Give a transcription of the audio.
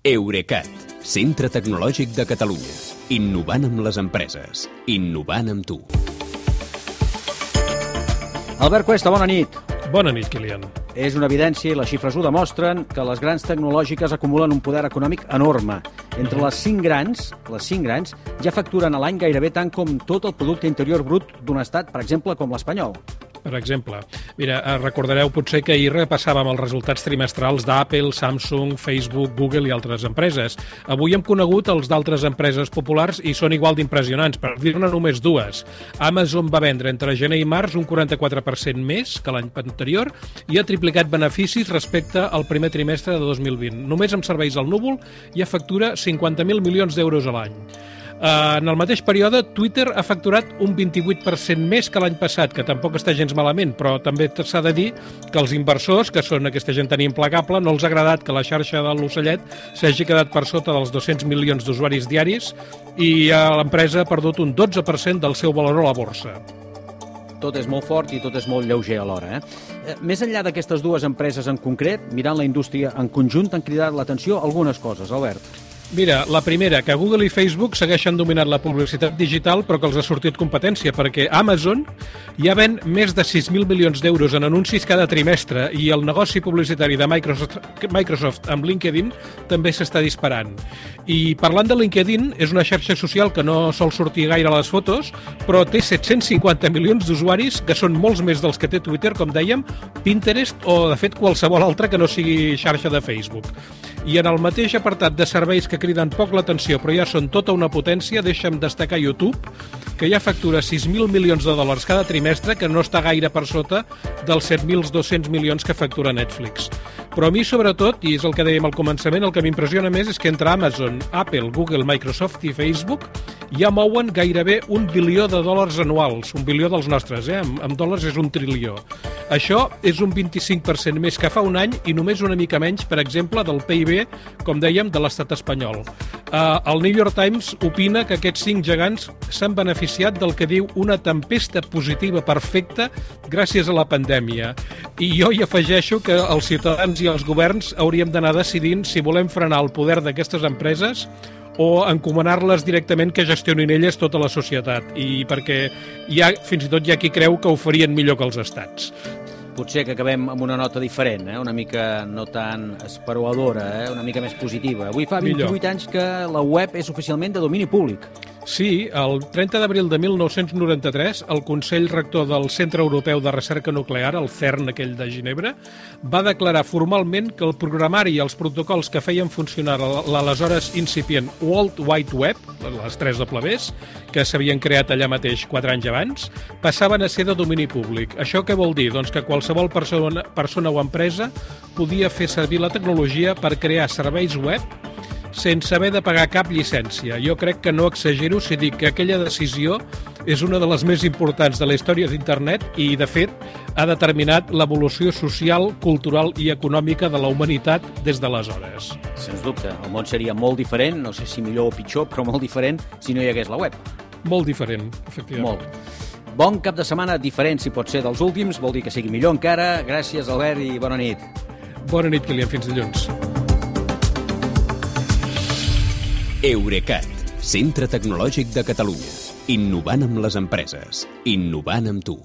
Eurecat, centre tecnològic de Catalunya. Innovant amb les empreses. Innovant amb tu. Albert Cuesta, bona nit. Bona nit, Kilian. És una evidència i les xifres ho demostren que les grans tecnològiques acumulen un poder econòmic enorme. Entre les cinc grans ja facturen a l'any gairebé tant com tot el producte interior brut d'un estat, per exemple, com l'espanyol. Per exemple, mira, recordareu potser que ahir repassàvem els resultats trimestrals d'Apple, Samsung, Facebook, Google i altres empreses. Avui hem conegut els d'altres empreses populars i són igual d'impressionants. Per dir-ne només dues. Amazon va vendre entre gener i març un 44% més que l'any anterior i ha triplicat beneficis respecte al primer trimestre de 2020. Només amb serveis al núvol ja factura 50.000 milions d'euros a l'any. En el mateix període, Twitter ha facturat un 28% més que l'any passat, que tampoc està gens malament, però també s'ha de dir que els inversors, que són aquesta gent tan implacable, no els ha agradat que la xarxa de l'ocellet s'hagi quedat per sota dels 200 milions d'usuaris diaris i l'empresa ha perdut un 12% del seu valor a la borsa. Tot és molt fort i tot és molt lleuger alhora. Més enllà d'aquestes dues empreses en concret, mirant la indústria en conjunt, han cridat l'atenció algunes coses, Albert. Mira, la primera, que Google i Facebook segueixen dominant la publicitat digital, però que els ha sortit competència, perquè Amazon ja ven més de 6.000 milions d'euros en anuncis cada trimestre i el negoci publicitari de Microsoft amb LinkedIn també s'està disparant. I parlant de LinkedIn, és una xarxa social que no sol sortir gaire a les fotos, però té 750 milions d'usuaris, que són molts més dels que té Twitter, com dèiem, Pinterest o, de fet, qualsevol altra que no sigui xarxa de Facebook. I en el mateix apartat de serveis que criden poc l'atenció, però ja són tota una potència, deixa'm destacar YouTube, que ja factura 6.000 milions de dòlars cada trimestre, que no està gaire per sota dels 7.200 milions que factura Netflix. Però a mi, sobretot, i és el que dèiem al començament, el que m'impressiona més és que entre Amazon, Apple, Google, Microsoft i Facebook ja mouen gairebé $1 bilió anuals, $1 bilió dels nostres, en dòlars és $1 trilió. Això és un 25% més que fa un any i només una mica menys, per exemple, del PIB, com dèiem, de l'estat espanyol. El New York Times opina que aquests 5 gegants s'han beneficiat del que diu una tempesta positiva perfecta gràcies a la pandèmia. I jo hi afegeixo que els ciutadans i els governs hauríem d'anar decidint si volem frenar el poder d'aquestes empreses o encomanar-les directament que gestionin elles tota la societat, i perquè fins i tot hi ha qui creu que ho farien millor que els estats. Potser que acabem amb una nota diferent, una mica no tan esperoadora, una mica més positiva. Avui fa 28 anys que la web és oficialment de domini públic. Sí, el 30 d'abril de 1993, el Consell Rector del Centre Europeu de Recerca Nuclear, el CERN aquell de Ginebra, va declarar formalment que el programari i els protocols que feien funcionar l'aleshores incipient World Wide Web, les 3 Ws, que s'havien creat allà mateix 4 anys abans, passaven a ser de domini públic. Això què vol dir? Doncs que qualsevol persona o empresa podia fer servir la tecnologia per crear serveis web sense haver de pagar cap llicència. Jo crec que no exagero si dic que aquella decisió és una de les més importants de la història d'Internet i, de fet, ha determinat l'evolució social, cultural i econòmica de la humanitat des d'aleshores. Sens dubte, el món seria molt diferent, no sé si millor o pitjor, però molt diferent si no hi hagués la web. Molt diferent, efectivament. Molt. Bon cap de setmana, diferent si pot ser dels últims, vol dir que sigui millor encara. Gràcies, Albert, i bona nit. Bona nit, Kilian, fins dilluns. Eurecat, centre tecnològic de Catalunya. Innovant amb les empreses. Innovant amb tu.